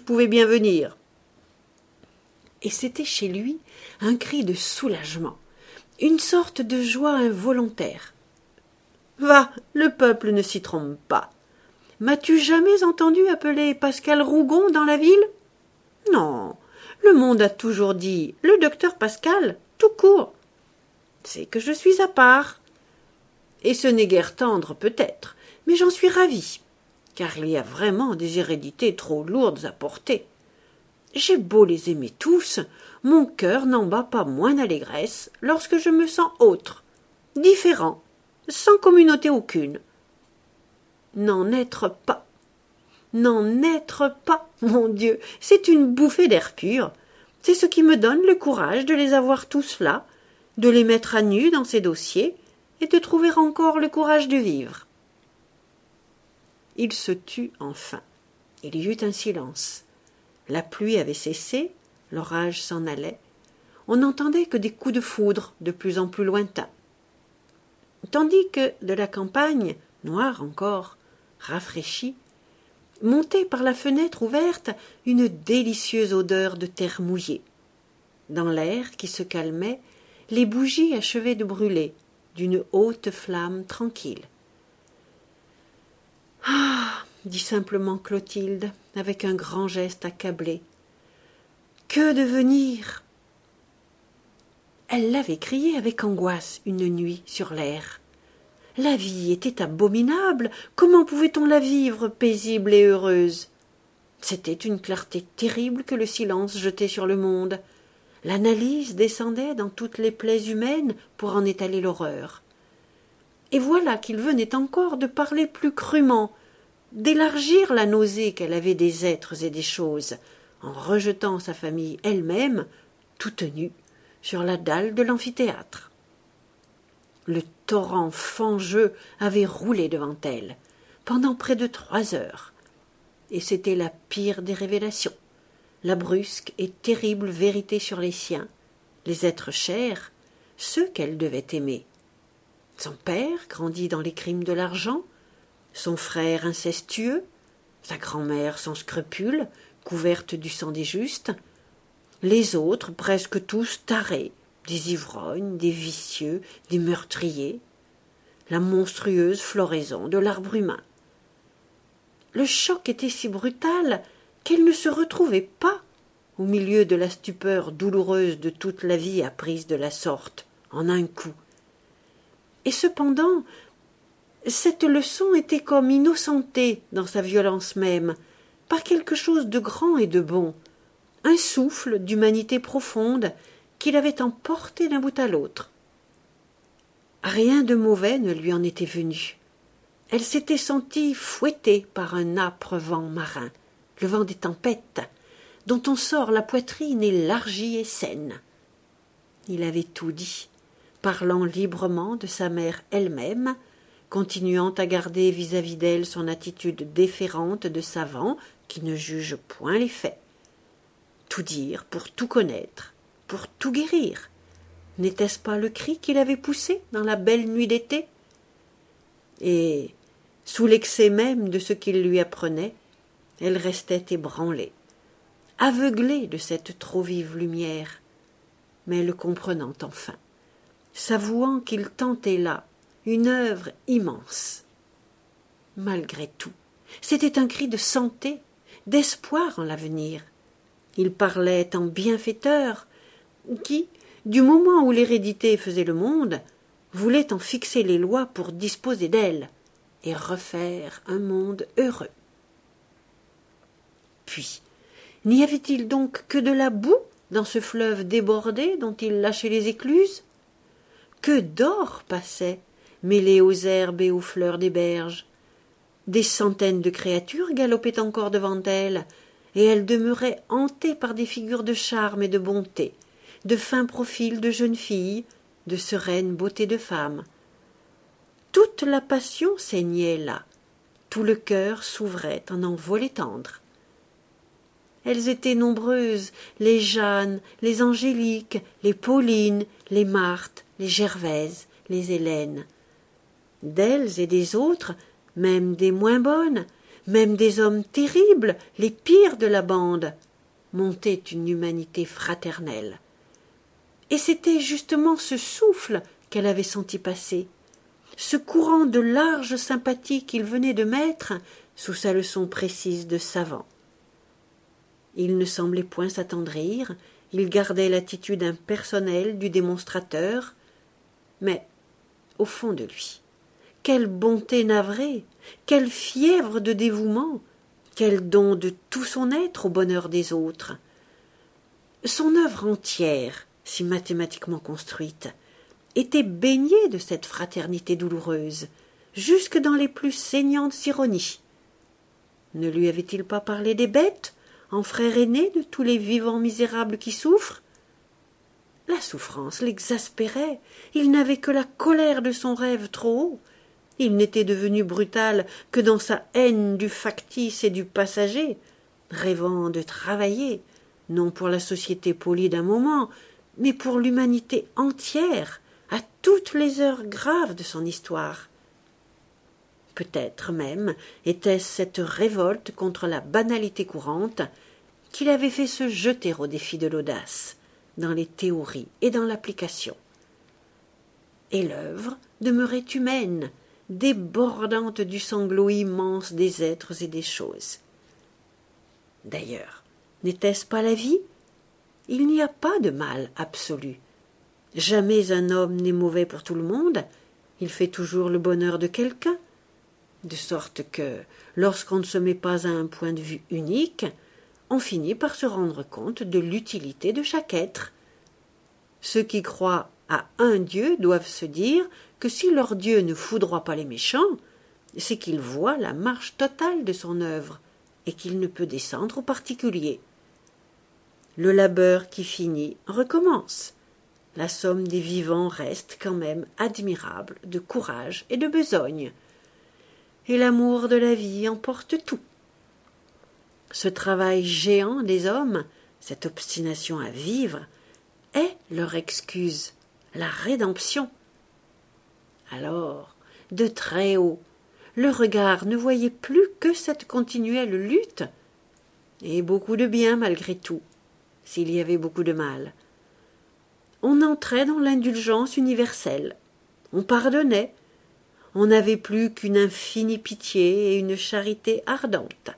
pouvais bien venir. » Et c'était chez lui un cri de soulagement, une sorte de joie involontaire. « Va, le peuple ne s'y trompe pas. M'as-tu jamais entendu appeler Pascal Rougon dans la ville? Non, le monde a toujours dit « le docteur Pascal », tout court. C'est que je suis à part. Et ce n'est guère tendre peut-être, mais j'en suis ravie, car il y a vraiment des hérédités trop lourdes à porter. J'ai beau les aimer tous, mon cœur n'en bat pas moins d'allégresse lorsque je me sens autre, différent, sans communauté aucune. N'en être pas, mon Dieu, c'est une bouffée d'air pur. C'est ce qui me donne le courage de les avoir tous là, de les mettre à nu dans ces dossiers et de trouver encore le courage de vivre. Il se tut enfin. Il y eut un silence. La pluie avait cessé, l'orage s'en allait. On n'entendait que des coups de foudre de plus en plus lointains. Tandis que, de la campagne, noire encore, rafraîchie, montait par la fenêtre ouverte une délicieuse odeur de terre mouillée. Dans l'air qui se calmait, les bougies achevaient de brûler d'une haute flamme tranquille. « Ah !» dit simplement Clotilde, avec un grand geste accablé. « Que devenir ?» Elle l'avait crié avec angoisse une nuit sur l'air. La vie était abominable. Comment pouvait-on la vivre paisible et heureuse? C'était une clarté terrible que le silence jetait sur le monde. L'analyse descendait dans toutes les plaies humaines pour en étaler l'horreur. Et voilà qu'il venait encore de parler plus crûment, d'élargir la nausée qu'elle avait des êtres et des choses, en rejetant sa famille elle-même, toute nue, sur la dalle de l'amphithéâtre. Le torrent fangeux avait roulé devant elle, pendant près de 3 heures, et c'était la pire des révélations, la brusque et terrible vérité sur les siens, les êtres chers, ceux qu'elle devait aimer. Son père, grandi dans les crimes de l'argent, son frère incestueux, sa grand-mère sans scrupules, couverte du sang des justes, les autres presque tous tarés, des ivrognes, des vicieux, des meurtriers, la monstrueuse floraison de l'arbre humain. Le choc était si brutal qu'elle ne se retrouvait pas au milieu de la stupeur douloureuse de toute la vie apprise de la sorte, en un coup. Et cependant, cette leçon était comme innocentée dans sa violence même, par quelque chose de grand et de bon, un souffle d'humanité profonde qui l'avait emporté d'un bout à l'autre. Rien de mauvais ne lui en était venu. Elle s'était sentie fouettée par un âpre vent marin, le vent des tempêtes, dont on sort la poitrine élargie et saine. Il avait tout dit, parlant librement de sa mère elle-même, continuant à garder vis-à-vis d'elle son attitude déférente de savant qui ne juge point les faits. Tout dire pour tout connaître, pour tout guérir. N'était-ce pas le cri qu'il avait poussé dans la belle nuit d'été? Et, sous l'excès même de ce qu'il lui apprenait, elle restait ébranlée, aveuglée de cette trop vive lumière, mais le comprenant enfin, s'avouant qu'il tentait là une œuvre immense. Malgré tout, c'était un cri de santé, d'espoir en l'avenir. Il parlait en bienfaiteur, qui, du moment où l'hérédité faisait le monde, voulait en fixer les lois pour disposer d'elle et refaire un monde heureux. Puis, n'y avait-il donc que de la boue dans ce fleuve débordé dont il lâchait les écluses? Que d'or passait, mêlé aux herbes et aux fleurs des berges. Des centaines de créatures galopaient encore devant elle, et elle demeurait hantée par des figures de charme et de bonté, de fins profils de jeunes filles, de sereine beauté de femmes. Toute la passion saignait là, tout le cœur s'ouvrait en envolées tendres. Elles étaient nombreuses, les Jeanne, les Angélique, les Pauline, les Marthe, les Gervaise, les Hélène. D'elles et des autres, même des moins bonnes, même des hommes terribles, les pires de la bande, montait une humanité fraternelle. Et c'était justement ce souffle qu'elle avait senti passer, ce courant de large sympathie qu'il venait de mettre sous sa leçon précise de savant. Il ne semblait point s'attendrir, il gardait l'attitude impersonnelle du démonstrateur, mais, au fond de lui, quelle bonté navrée, quelle fièvre de dévouement, quel don de tout son être au bonheur des autres. Son œuvre entière, si mathématiquement construite, était baignée de cette fraternité douloureuse, jusque dans les plus saignantes ironies. Ne lui avait-il pas parlé des bêtes, en frère aîné de tous les vivants misérables qui souffrent? La souffrance l'exaspérait, il n'avait que la colère de son rêve trop haut. Il n'était devenu brutal que dans sa haine du factice et du passager, rêvant de travailler, non pour la société polie d'un moment, mais pour l'humanité entière, à toutes les heures graves de son histoire. Peut-être même était-ce cette révolte contre la banalité courante qui l'avait fait se jeter au défi de l'audace, dans les théories et dans l'application. Et l'œuvre demeurait humaine, débordante du sanglot immense des êtres et des choses. D'ailleurs, n'était-ce pas la vie? Il n'y a pas de mal absolu. Jamais un homme n'est mauvais pour tout le monde, il fait toujours le bonheur de quelqu'un, de sorte que, lorsqu'on ne se met pas à un point de vue unique, on finit par se rendre compte de l'utilité de chaque être. Ceux qui croient à un Dieu doivent se dire que si leur Dieu ne foudroie pas les méchants, c'est qu'il voit la marche totale de son œuvre et qu'il ne peut descendre aux particuliers. Le labeur qui finit recommence. La somme des vivants reste quand même admirable de courage et de besogne. Et l'amour de la vie emporte tout. Ce travail géant des hommes, cette obstination à vivre, est leur excuse, la rédemption. Alors, de très haut, le regard ne voyait plus que cette continuelle lutte, et beaucoup de bien malgré tout, s'il y avait beaucoup de mal. On entrait dans l'indulgence universelle, on pardonnait, on n'avait plus qu'une infinie pitié et une charité ardente.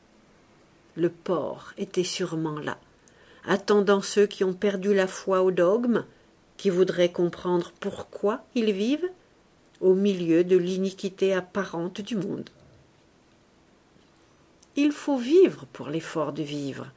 Le port était sûrement là, attendant ceux qui ont perdu la foi au dogme, qui voudraient comprendre pourquoi ils vivent au milieu de l'iniquité apparente du monde. Il faut vivre pour l'effort de vivre,